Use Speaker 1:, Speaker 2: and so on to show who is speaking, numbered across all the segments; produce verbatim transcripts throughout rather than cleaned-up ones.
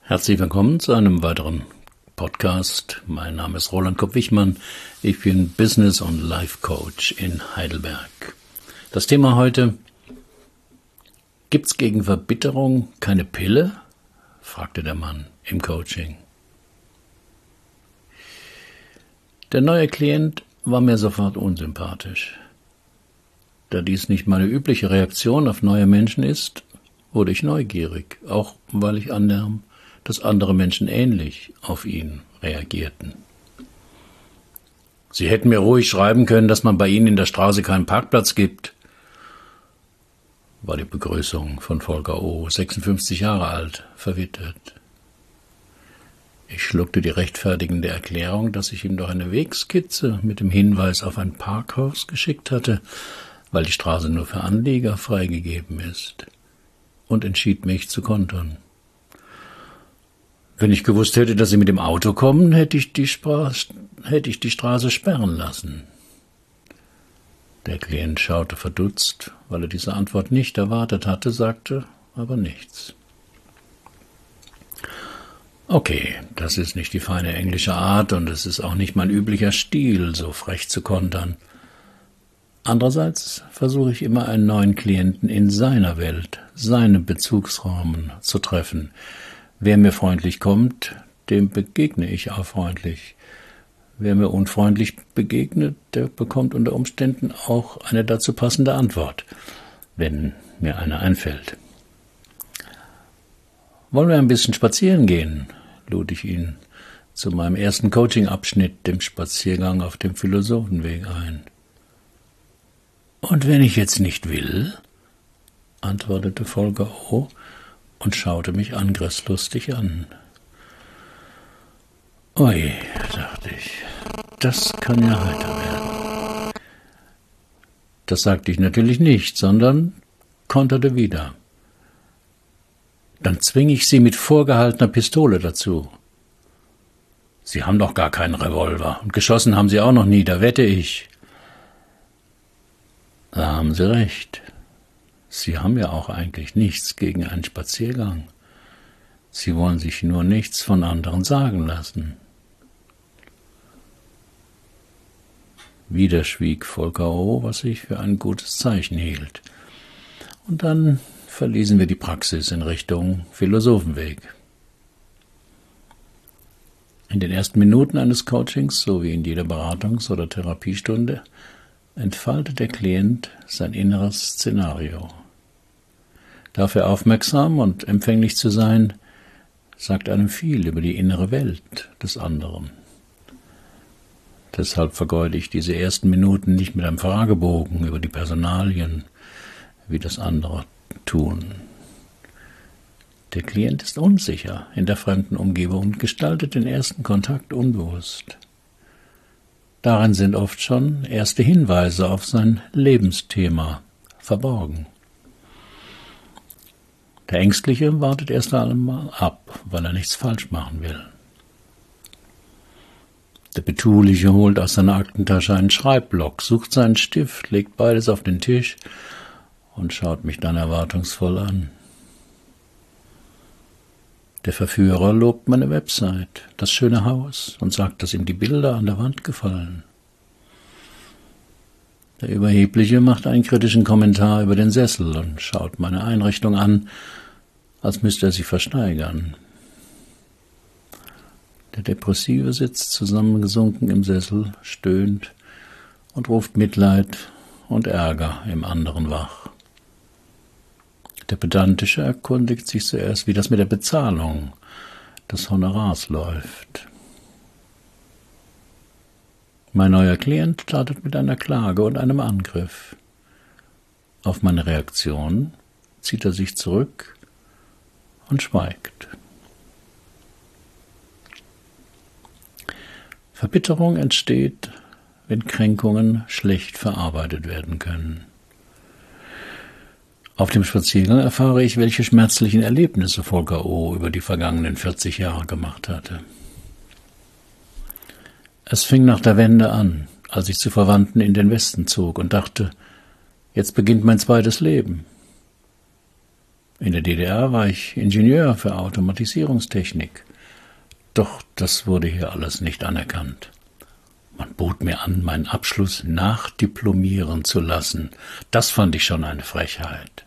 Speaker 1: Herzlich willkommen zu einem weiteren Podcast. Mein Name ist Roland Kopp-Wichmann. Ich bin Business- und Life-Coach in Heidelberg. Das Thema heute: Gibt's gegen Verbitterung keine Pille? Fragte der Mann im Coaching. Der neue Klient war mir sofort unsympathisch. Da dies nicht meine übliche Reaktion auf neue Menschen ist, wurde ich neugierig, auch weil ich annahm, dass andere Menschen ähnlich auf ihn reagierten. Sie hätten mir ruhig schreiben können, dass man bei Ihnen in der Straße keinen Parkplatz gibt, war die Begrüßung von Volker O., sechsundfünfzig Jahre alt, verwitwet. Ich schluckte die rechtfertigende Erklärung, dass ich ihm doch eine Wegskizze mit dem Hinweis auf ein Parkhaus geschickt hatte, weil die Straße nur für Anlieger freigegeben ist, und entschied mich zu kontern. Wenn ich gewusst hätte, dass Sie mit dem Auto kommen, hätte ich die, Spra- hätte ich die Straße sperren lassen. Der Klient schaute verdutzt, weil er diese Antwort nicht erwartet hatte, sagte aber nichts. Okay, das ist nicht die feine englische Art und es ist auch nicht mein üblicher Stil, so frech zu kontern. Andererseits versuche ich immer, einen neuen Klienten in seiner Welt, seinem Bezugsrahmen zu treffen. Wer mir freundlich kommt, dem begegne ich auch freundlich. Wer mir unfreundlich begegnet, der bekommt unter Umständen auch eine dazu passende Antwort, wenn mir eine einfällt. Wollen wir ein bisschen spazieren gehen? Lud ich ihn zu meinem ersten Coaching-Abschnitt, dem Spaziergang auf dem Philosophenweg, ein. Und wenn ich jetzt nicht will? Antwortete Volker O. und schaute mich angriffslustig an. Ui, dachte ich, das kann ja heiter werden. Das sagte ich natürlich nicht, sondern konterte wieder. Dann zwinge ich Sie mit vorgehaltener Pistole dazu. Sie haben doch gar keinen Revolver und geschossen haben Sie auch noch nie, da wette ich. Da haben Sie recht. Sie haben ja auch eigentlich nichts gegen einen Spaziergang. Sie wollen sich nur nichts von anderen sagen lassen. Wieder schwieg Volker O., was ich für ein gutes Zeichen hielt. Und dann verließen wir die Praxis in Richtung Philosophenweg. In den ersten Minuten eines Coachings, so wie in jeder Beratungs- oder Therapiestunde, entfaltet der Klient sein inneres Szenario. Dafür aufmerksam und empfänglich zu sein, sagt einem viel über die innere Welt des anderen. Deshalb vergeude ich diese ersten Minuten nicht mit einem Fragebogen über die Personalien, wie das andere tun. Der Klient ist unsicher in der fremden Umgebung und gestaltet den ersten Kontakt unbewusst. Darin sind oft schon erste Hinweise auf sein Lebensthema verborgen. Der Ängstliche wartet erst einmal ab, weil er nichts falsch machen will. Der Betuliche holt aus seiner Aktentasche einen Schreibblock, sucht seinen Stift, legt beides auf den Tisch und schaut mich dann erwartungsvoll an. Der Verführer lobt meine Website, das schöne Haus, und sagt, dass ihm die Bilder an der Wand gefallen. Der Überhebliche macht einen kritischen Kommentar über den Sessel und schaut meine Einrichtung an, als müsste er sich versteigern. Der Depressive sitzt zusammengesunken im Sessel, stöhnt und ruft Mitleid und Ärger im anderen wach. Der Pedantische erkundigt sich zuerst, wie das mit der Bezahlung des Honorars läuft. Mein neuer Klient startet mit einer Klage und einem Angriff. Auf meine Reaktion zieht er sich zurück und schweigt. Verbitterung entsteht, wenn Kränkungen schlecht verarbeitet werden können. Auf dem Spaziergang erfahre ich, welche schmerzlichen Erlebnisse Volker O. über die vergangenen vierzig Jahre gemacht hatte. Es fing nach der Wende an, als ich zu Verwandten in den Westen zog und dachte, jetzt beginnt mein zweites Leben. In der D D R war ich Ingenieur für Automatisierungstechnik. Doch das wurde hier alles nicht anerkannt. Man bot mir an, meinen Abschluss nachdiplomieren zu lassen. Das fand ich schon eine Frechheit.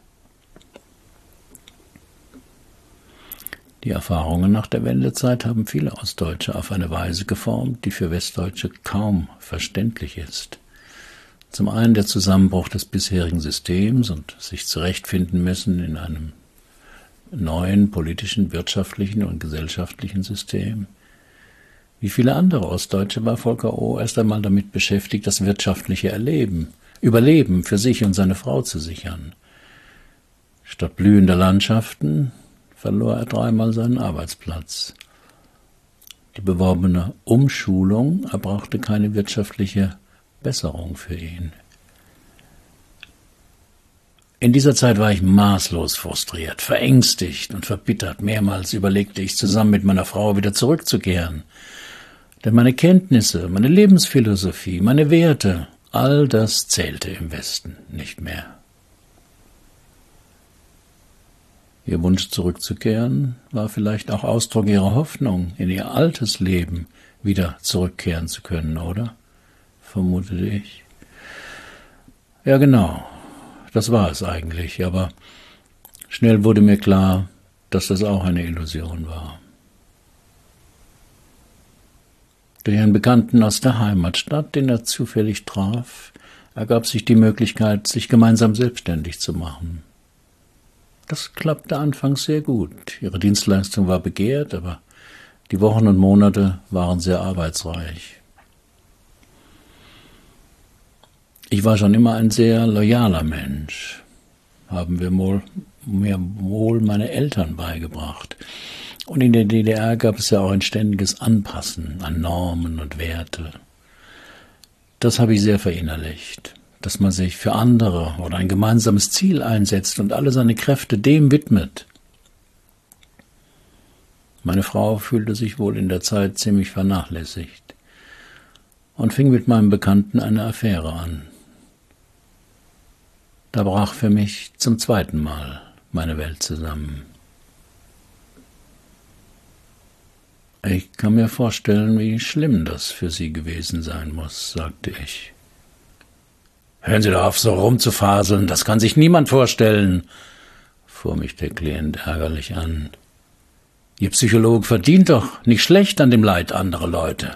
Speaker 1: Die Erfahrungen nach der Wendezeit haben viele Ostdeutsche auf eine Weise geformt, die für Westdeutsche kaum verständlich ist. Zum einen der Zusammenbruch des bisherigen Systems und sich zurechtfinden müssen in einem neuen politischen, wirtschaftlichen und gesellschaftlichen System. Wie viele andere Ostdeutsche war Volker O. erst einmal damit beschäftigt, das wirtschaftliche Erleben, Überleben für sich und seine Frau zu sichern. Statt blühender Landschaften verlor er dreimal seinen Arbeitsplatz. Die beworbene Umschulung erbrachte keine wirtschaftliche Besserung für ihn. In dieser Zeit war ich maßlos frustriert, verängstigt und verbittert. Mehrmals überlegte ich, zusammen mit meiner Frau wieder zurückzukehren. Denn meine Kenntnisse, meine Lebensphilosophie, meine Werte, all das zählte im Westen nicht mehr. Ihr Wunsch zurückzukehren war vielleicht auch Ausdruck ihrer Hoffnung, in ihr altes Leben wieder zurückkehren zu können, oder? Vermutete ich. Ja, genau, das war es eigentlich, aber schnell wurde mir klar, dass das auch eine Illusion war. Durch einen Bekannten aus der Heimatstadt, den er zufällig traf, ergab sich die Möglichkeit, sich gemeinsam selbstständig zu machen. Das klappte anfangs sehr gut. Ihre Dienstleistung war begehrt, aber die Wochen und Monate waren sehr arbeitsreich. Ich war schon immer ein sehr loyaler Mensch, haben wir wohl, mir wohl meine Eltern beigebracht. Und in der D D R gab es ja auch ein ständiges Anpassen an Normen und Werte. Das habe ich sehr verinnerlicht, dass man sich für andere oder ein gemeinsames Ziel einsetzt und alle seine Kräfte dem widmet. Meine Frau fühlte sich wohl in der Zeit ziemlich vernachlässigt und fing mit meinem Bekannten eine Affäre an. Da brach für mich zum zweiten Mal meine Welt zusammen. Ich kann mir vorstellen, wie schlimm das für Sie gewesen sein muss, sagte ich. Hören Sie doch auf, so rumzufaseln, das kann sich niemand vorstellen, fuhr mich der Klient ärgerlich an. Ihr Psychologe verdient doch nicht schlecht an dem Leid anderer Leute.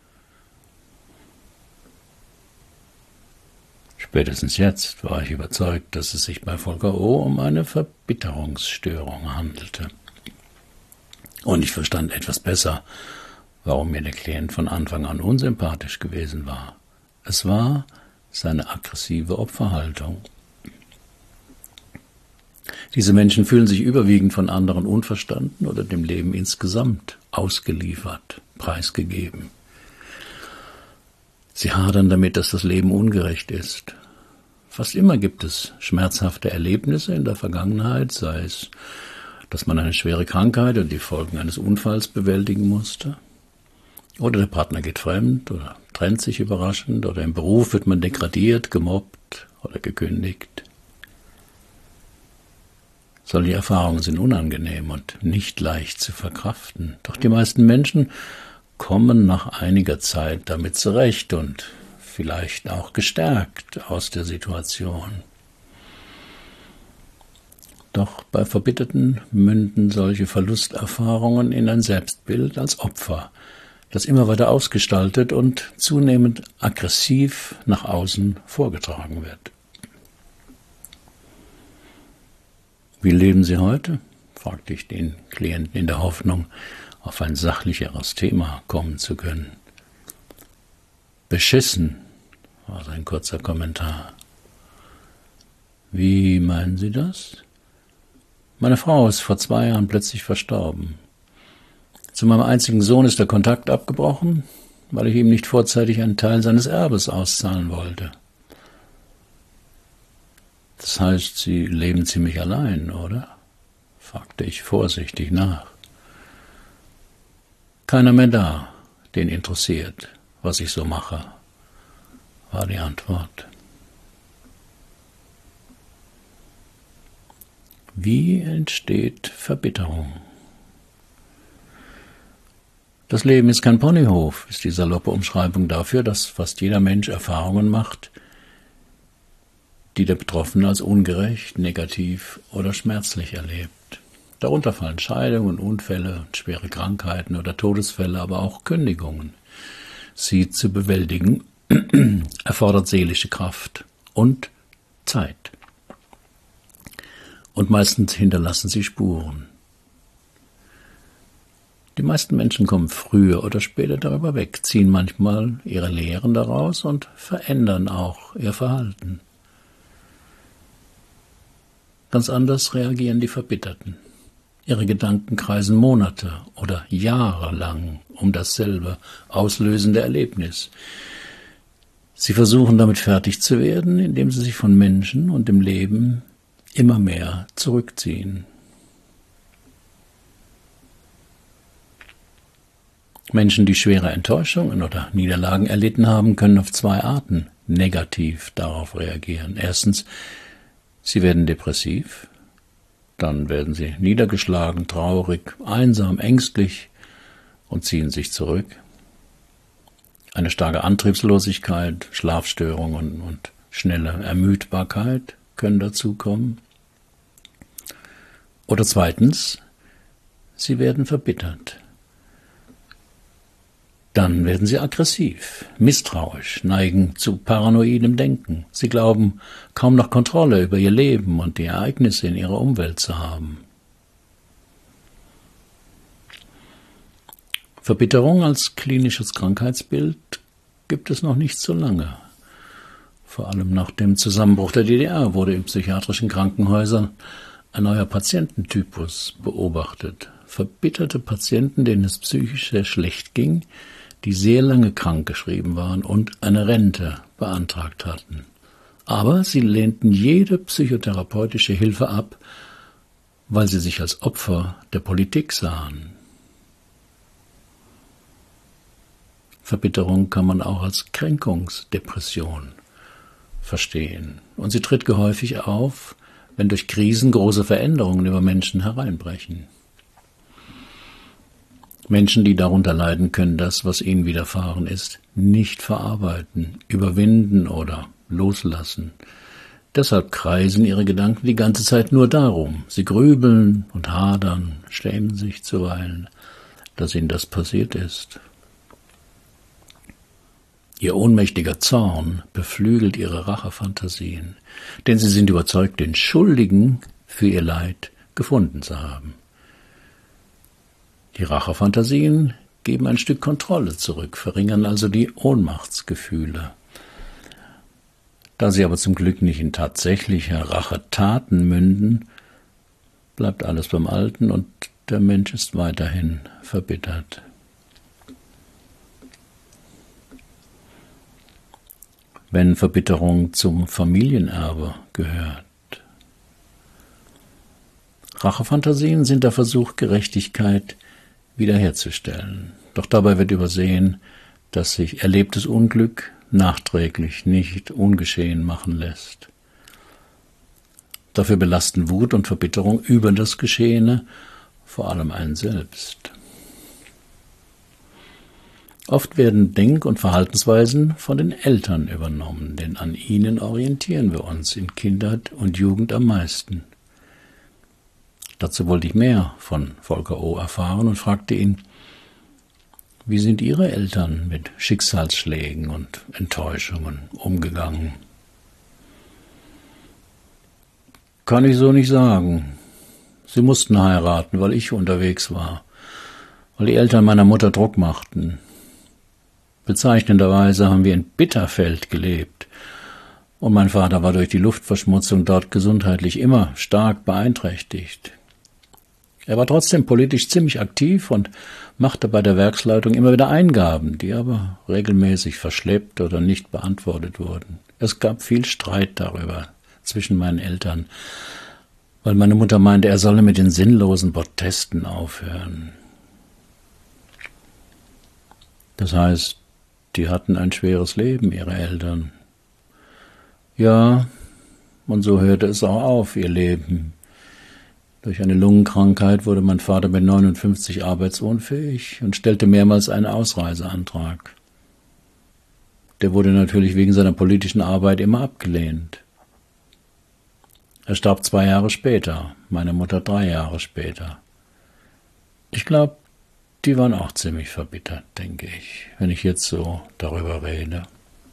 Speaker 1: Spätestens jetzt war ich überzeugt, dass es sich bei Volker O. um eine Verbitterungsstörung handelte. Und ich verstand etwas besser, warum mir der Klient von Anfang an unsympathisch gewesen war. Es war seine aggressive Opferhaltung. Diese Menschen fühlen sich überwiegend von anderen unverstanden oder dem Leben insgesamt ausgeliefert, preisgegeben. Sie hadern damit, dass das Leben ungerecht ist. Fast immer gibt es schmerzhafte Erlebnisse in der Vergangenheit, sei es, dass man eine schwere Krankheit und die Folgen eines Unfalls bewältigen musste. Oder der Partner geht fremd oder trennt sich überraschend oder im Beruf wird man degradiert, gemobbt oder gekündigt. Solche Erfahrungen sind unangenehm und nicht leicht zu verkraften. Doch die meisten Menschen kommen nach einiger Zeit damit zurecht und vielleicht auch gestärkt aus der Situation. Doch bei Verbitterten münden solche Verlusterfahrungen in ein Selbstbild als Opfer, das immer weiter ausgestaltet und zunehmend aggressiv nach außen vorgetragen wird. Wie leben Sie heute? Fragte ich den Klienten in der Hoffnung, auf ein sachlicheres Thema kommen zu können. Beschissen, war sein kurzer Kommentar. Wie meinen Sie das? Meine Frau ist vor zwei Jahren plötzlich verstorben. Zu meinem einzigen Sohn ist der Kontakt abgebrochen, weil ich ihm nicht vorzeitig einen Teil seines Erbes auszahlen wollte. Das heißt, Sie leben ziemlich allein, oder? Fragte ich vorsichtig nach. Keiner mehr da, den interessiert, was ich so mache, war die Antwort. Wie entsteht Verbitterung? Das Leben ist kein Ponyhof, ist die saloppe Umschreibung dafür, dass fast jeder Mensch Erfahrungen macht, die der Betroffene als ungerecht, negativ oder schmerzlich erlebt. Darunter fallen Scheidungen, Unfälle, schwere Krankheiten oder Todesfälle, aber auch Kündigungen. Sie zu bewältigen erfordert seelische Kraft und Zeit. Und meistens hinterlassen sie Spuren. Die meisten Menschen kommen früher oder später darüber weg, ziehen manchmal ihre Lehren daraus und verändern auch ihr Verhalten. Ganz anders reagieren die Verbitterten. Ihre Gedanken kreisen Monate oder Jahre lang um dasselbe auslösende Erlebnis. Sie versuchen damit fertig zu werden, indem sie sich von Menschen und dem Leben immer mehr zurückziehen. Menschen, die schwere Enttäuschungen oder Niederlagen erlitten haben, können auf zwei Arten negativ darauf reagieren. Erstens, sie werden depressiv, dann werden sie niedergeschlagen, traurig, einsam, ängstlich und ziehen sich zurück. Eine starke Antriebslosigkeit, Schlafstörungen und schnelle Ermüdbarkeit können dazukommen. Oder zweitens, sie werden verbittert. Dann werden sie aggressiv, misstrauisch, neigen zu paranoidem Denken. Sie glauben, kaum noch Kontrolle über ihr Leben und die Ereignisse in ihrer Umwelt zu haben. Verbitterung als klinisches Krankheitsbild gibt es noch nicht so lange. Vor allem nach dem Zusammenbruch der D D R wurde in psychiatrischen Krankenhäusern ein neuer Patiententypus beobachtet. Verbitterte Patienten, denen es psychisch sehr schlecht ging, die sehr lange krankgeschrieben waren und eine Rente beantragt hatten. Aber sie lehnten jede psychotherapeutische Hilfe ab, weil sie sich als Opfer der Politik sahen. Verbitterung kann man auch als Kränkungsdepression verstehen. Und sie tritt gehäufig auf, wenn durch Krisen große Veränderungen über Menschen hereinbrechen. Menschen, die darunter leiden, können das, was ihnen widerfahren ist, nicht verarbeiten, überwinden oder loslassen. Deshalb kreisen ihre Gedanken die ganze Zeit nur darum. Sie grübeln und hadern, schämen sich zuweilen, dass ihnen das passiert ist. Ihr ohnmächtiger Zorn beflügelt ihre Rachefantasien, denn sie sind überzeugt, den Schuldigen für ihr Leid gefunden zu haben. Die Rachefantasien geben ein Stück Kontrolle zurück, verringern also die Ohnmachtsgefühle. Da sie aber zum Glück nicht in tatsächliche Rachetaten münden, bleibt alles beim Alten und der Mensch ist weiterhin verbittert. Wenn Verbitterung zum Familienerbe gehört. Rachefantasien sind der Versuch, Gerechtigkeit wiederherzustellen. Doch dabei wird übersehen, dass sich erlebtes Unglück nachträglich nicht ungeschehen machen lässt. Dafür belasten Wut und Verbitterung über das Geschehene vor allem einen selbst. Oft werden Denk- und Verhaltensweisen von den Eltern übernommen, denn an ihnen orientieren wir uns in Kindheit und Jugend am meisten. Dazu wollte ich mehr von Volker O. erfahren und fragte ihn, wie sind Ihre Eltern mit Schicksalsschlägen und Enttäuschungen umgegangen? Kann ich so nicht sagen. Sie mussten heiraten, weil ich unterwegs war, weil die Eltern meiner Mutter Druck machten. Bezeichnenderweise haben wir in Bitterfeld gelebt und mein Vater war durch die Luftverschmutzung dort gesundheitlich immer stark beeinträchtigt. Er war trotzdem politisch ziemlich aktiv und machte bei der Werksleitung immer wieder Eingaben, die aber regelmäßig verschleppt oder nicht beantwortet wurden. Es gab viel Streit darüber zwischen meinen Eltern, weil meine Mutter meinte, er solle mit den sinnlosen Protesten aufhören. Das heißt, die hatten ein schweres Leben, ihre Eltern. Ja, und so hörte es auch auf, ihr Leben. Durch eine Lungenkrankheit wurde mein Vater mit neunundfünfzig arbeitsunfähig und stellte mehrmals einen Ausreiseantrag. Der wurde natürlich wegen seiner politischen Arbeit immer abgelehnt. Er starb zwei Jahre später, meine Mutter drei Jahre später. Ich glaube, die waren auch ziemlich verbittert, denke ich, wenn ich jetzt so darüber rede.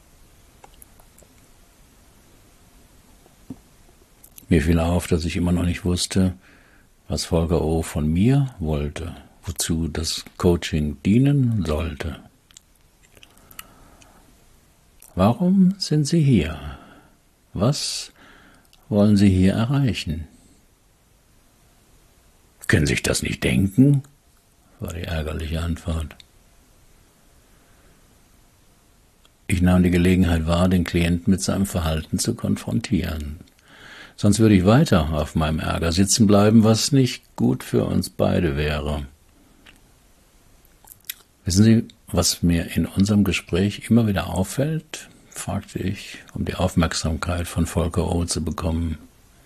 Speaker 1: Mir fiel auf, dass ich immer noch nicht wusste, was Volker O. von mir wollte, wozu das Coaching dienen sollte. Warum sind Sie hier? Was wollen Sie hier erreichen? Können Sie sich das nicht denken? War die ärgerliche Antwort. Ich nahm die Gelegenheit wahr, den Klienten mit seinem Verhalten zu konfrontieren. Sonst würde ich weiter auf meinem Ärger sitzen bleiben, was nicht gut für uns beide wäre. Wissen Sie, was mir in unserem Gespräch immer wieder auffällt? Fragte ich, um die Aufmerksamkeit von Volker O. zu bekommen.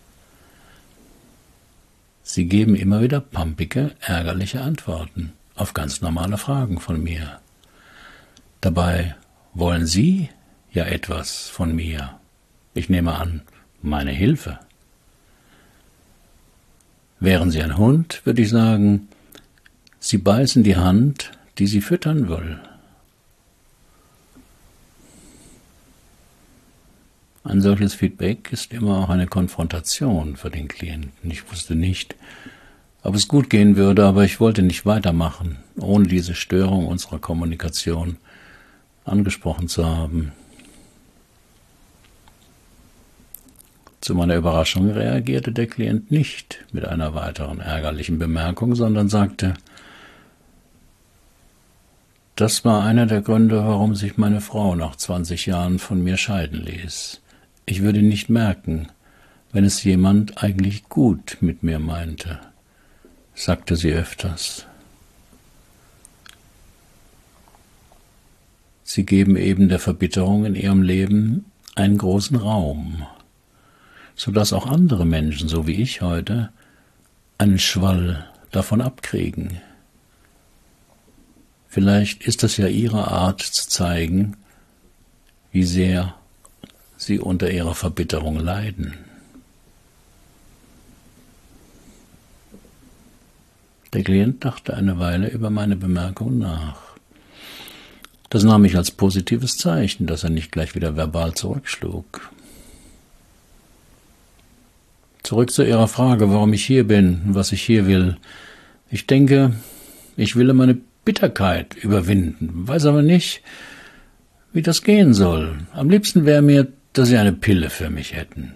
Speaker 1: Sie geben immer wieder pampige, ärgerliche Antworten auf ganz normale Fragen von mir. Dabei wollen Sie ja etwas von mir. Ich nehme an, meine Hilfe. Wären Sie ein Hund, würde ich sagen, Sie beißen die Hand, die Sie füttern will. Ein solches Feedback ist immer auch eine Konfrontation für den Klienten. Ich wusste nicht, ob es gut gehen würde, aber ich wollte nicht weitermachen, ohne diese Störung unserer Kommunikation angesprochen zu haben. Zu meiner Überraschung reagierte der Klient nicht mit einer weiteren ärgerlichen Bemerkung, sondern sagte, das war einer der Gründe, warum sich meine Frau nach zwanzig Jahren von mir scheiden ließ. Ich würde nicht merken, wenn es jemand eigentlich gut mit mir meinte, sagte sie öfters. Sie geben eben der Verbitterung in ihrem Leben einen großen Raum, sodass auch andere Menschen, so wie ich heute, einen Schwall davon abkriegen. Vielleicht ist das ja ihre Art zu zeigen, wie sehr sie unter ihrer Verbitterung leiden. Der Klient dachte eine Weile über meine Bemerkung nach. Das nahm ich als positives Zeichen, dass er nicht gleich wieder verbal zurückschlug. Zurück zu Ihrer Frage, warum ich hier bin und was ich hier will. Ich denke, ich will meine Bitterkeit überwinden, weiß aber nicht, wie das gehen soll. Am liebsten wäre mir, dass Sie eine Pille für mich hätten.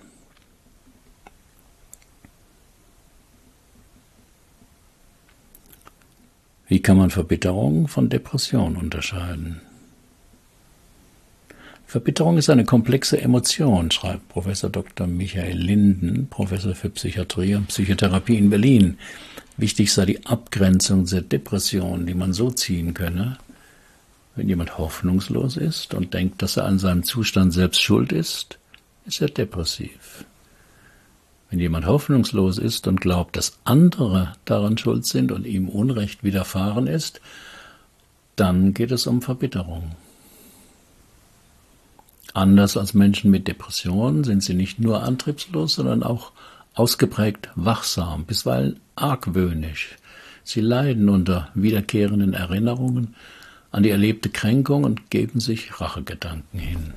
Speaker 1: Wie kann man Verbitterung von Depression unterscheiden? Verbitterung ist eine komplexe Emotion, schreibt Professor Doktor Michael Linden, Professor für Psychiatrie und Psychotherapie in Berlin. Wichtig sei die Abgrenzung der Depression, die man so ziehen könne: Wenn jemand hoffnungslos ist und denkt, dass er an seinem Zustand selbst schuld ist, ist er depressiv. Wenn jemand hoffnungslos ist und glaubt, dass andere daran schuld sind und ihm Unrecht widerfahren ist, dann geht es um Verbitterung. Anders als Menschen mit Depressionen sind sie nicht nur antriebslos, sondern auch ausgeprägt wachsam, bisweilen argwöhnisch. Sie leiden unter wiederkehrenden Erinnerungen an die erlebte Kränkung und geben sich Rachegedanken hin.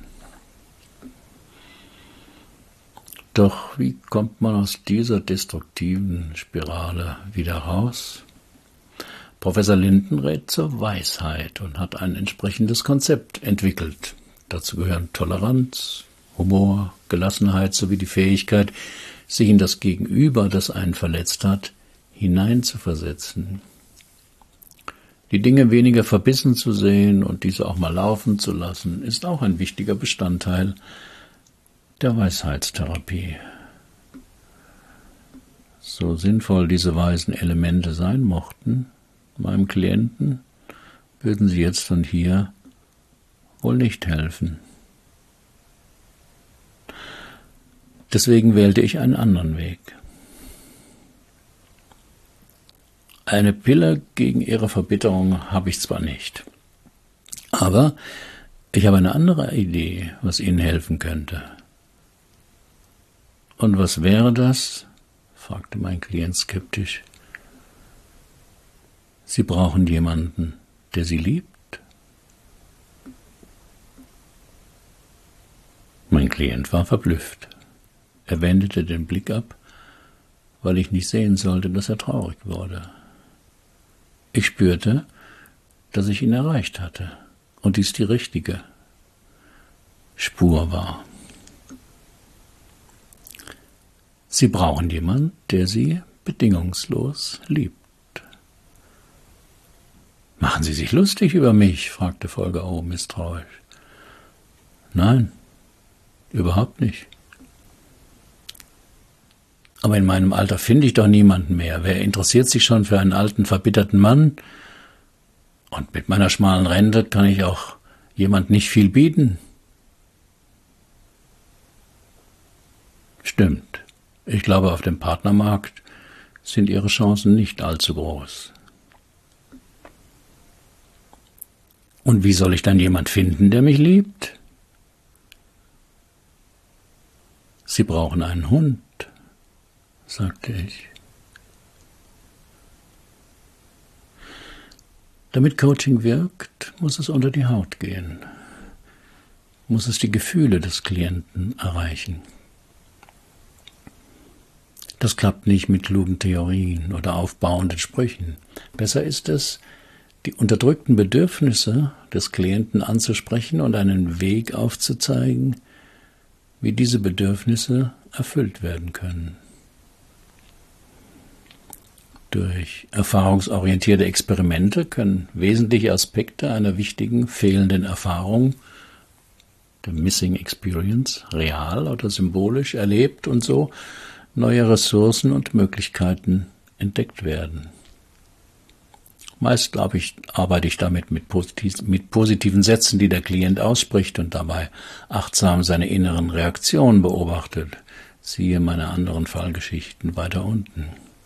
Speaker 1: Doch wie kommt man aus dieser destruktiven Spirale wieder raus? Professor Linden rät zur Weisheit und hat ein entsprechendes Konzept entwickelt. Dazu gehören Toleranz, Humor, Gelassenheit sowie die Fähigkeit, sich in das Gegenüber, das einen verletzt hat, hineinzuversetzen. Die Dinge weniger verbissen zu sehen und diese auch mal laufen zu lassen, ist auch ein wichtiger Bestandteil der Weisheitstherapie. So sinnvoll diese weisen Elemente sein mochten, meinem Klienten, würden sie jetzt und hier wohl nicht helfen. Deswegen wählte ich einen anderen Weg. Eine Pille gegen Ihre Verbitterung habe ich zwar nicht, aber ich habe eine andere Idee, was Ihnen helfen könnte. Und was wäre das? Fragte mein Klient skeptisch. Sie brauchen jemanden, der Sie liebt? Mein Klient war verblüfft. Er wendete den Blick ab, weil ich nicht sehen sollte, dass er traurig wurde. Ich spürte, dass ich ihn erreicht hatte und dies die richtige Spur war. Sie brauchen jemanden, der Sie bedingungslos liebt. »Machen Sie sich lustig über mich?« fragte Volker O. misstrauisch. »Nein, überhaupt nicht. Aber in meinem Alter finde ich doch niemanden mehr. Wer interessiert sich schon für einen alten, verbitterten Mann? Und mit meiner schmalen Rente kann ich auch jemand nicht viel bieten.« Stimmt. Ich glaube, auf dem Partnermarkt sind Ihre Chancen nicht allzu groß. Und wie soll ich dann jemand finden, der mich liebt? Sie brauchen einen Hund, sagte ich. Damit Coaching wirkt, muss es unter die Haut gehen, muss es die Gefühle des Klienten erreichen. Das klappt nicht mit klugen Theorien oder aufbauenden Sprüchen. Besser ist es, die unterdrückten Bedürfnisse des Klienten anzusprechen und einen Weg aufzuzeigen, wie diese Bedürfnisse erfüllt werden können. Durch erfahrungsorientierte Experimente können wesentliche Aspekte einer wichtigen fehlenden Erfahrung, der Missing Experience, real oder symbolisch erlebt und so neue Ressourcen und Möglichkeiten entdeckt werden. Meist, glaube ich, arbeite ich damit mit, positiv, mit positiven Sätzen, die der Klient ausspricht und dabei achtsam seine inneren Reaktionen beobachtet. Siehe meine anderen Fallgeschichten weiter unten.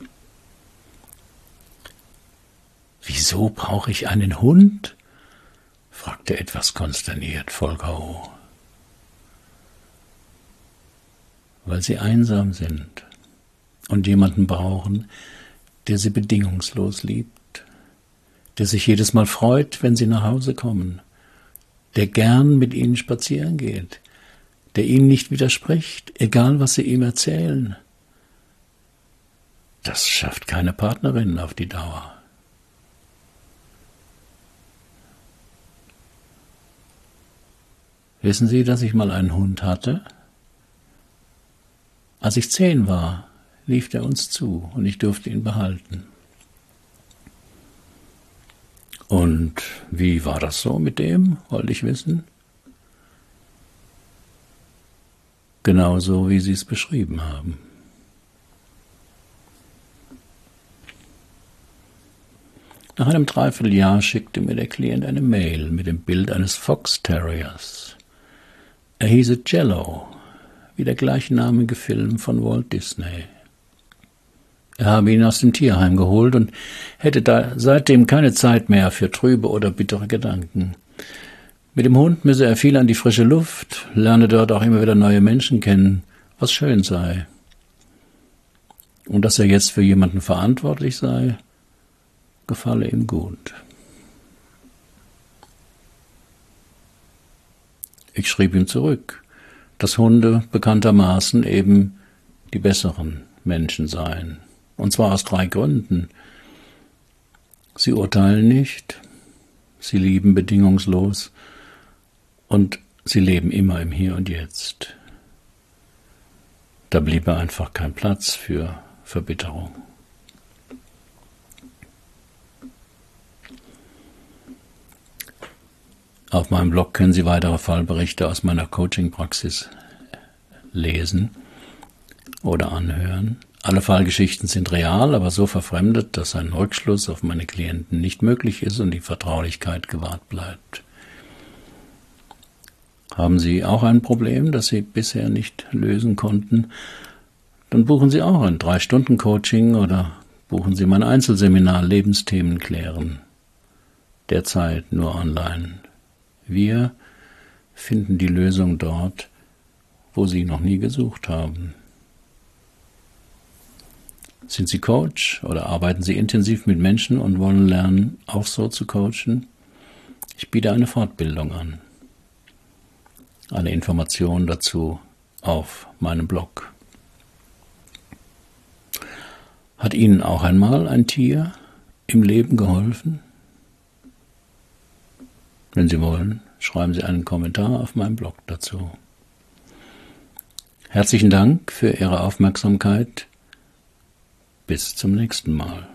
Speaker 1: »Wieso brauche ich einen Hund?« fragte etwas konsterniert Volker O. »Weil sie einsam sind und jemanden brauchen, der sie bedingungslos liebt, der sich jedes Mal freut, wenn sie nach Hause kommen, der gern mit ihnen spazieren geht, der ihnen nicht widerspricht, egal was sie ihm erzählen. Das schafft keine Partnerin auf die Dauer.« Wissen Sie, dass ich mal einen Hund hatte? Als ich zehn war, lief er uns zu und ich durfte ihn behalten. Und wie war das so mit dem, wollte ich wissen? Genauso, wie Sie es beschrieben haben. Nach einem Dreivierteljahr schickte mir der Klient eine Mail mit dem Bild eines Fox Terriers. Er hieße Jello, wie der gleichnamige Film von Walt Disney. Er habe ihn aus dem Tierheim geholt und hätte da seitdem keine Zeit mehr für trübe oder bittere Gedanken. Mit dem Hund müsse er viel an die frische Luft, lerne dort auch immer wieder neue Menschen kennen, was schön sei. Und dass er jetzt für jemanden verantwortlich sei, gefalle ihm gut. Ich schrieb ihm zurück, dass Hunde bekanntermaßen eben die besseren Menschen seien. Und zwar aus drei Gründen. Sie urteilen nicht, sie lieben bedingungslos und sie leben immer im Hier und Jetzt. Da bliebe einfach kein Platz für Verbitterung. Auf meinem Blog können Sie weitere Fallberichte aus meiner Coaching-Praxis lesen oder anhören. Alle Fallgeschichten sind real, aber so verfremdet, dass ein Rückschluss auf meine Klienten nicht möglich ist und die Vertraulichkeit gewahrt bleibt. Haben Sie auch ein Problem, das Sie bisher nicht lösen konnten? Dann buchen Sie auch ein drei Stunden Coaching oder Buchen Sie mein Einzelseminar Lebensthemen klären. Derzeit nur online. Wir finden die Lösung dort, wo Sie noch nie gesucht haben. Sind Sie Coach oder arbeiten Sie intensiv mit Menschen und wollen lernen, auch so zu coachen? Ich biete eine Fortbildung an. Eine Information dazu auf meinem Blog. Hat Ihnen auch einmal ein Tier im Leben geholfen? Wenn Sie wollen, schreiben Sie einen Kommentar auf meinem Blog dazu. Herzlichen Dank für Ihre Aufmerksamkeit. Bis zum nächsten Mal.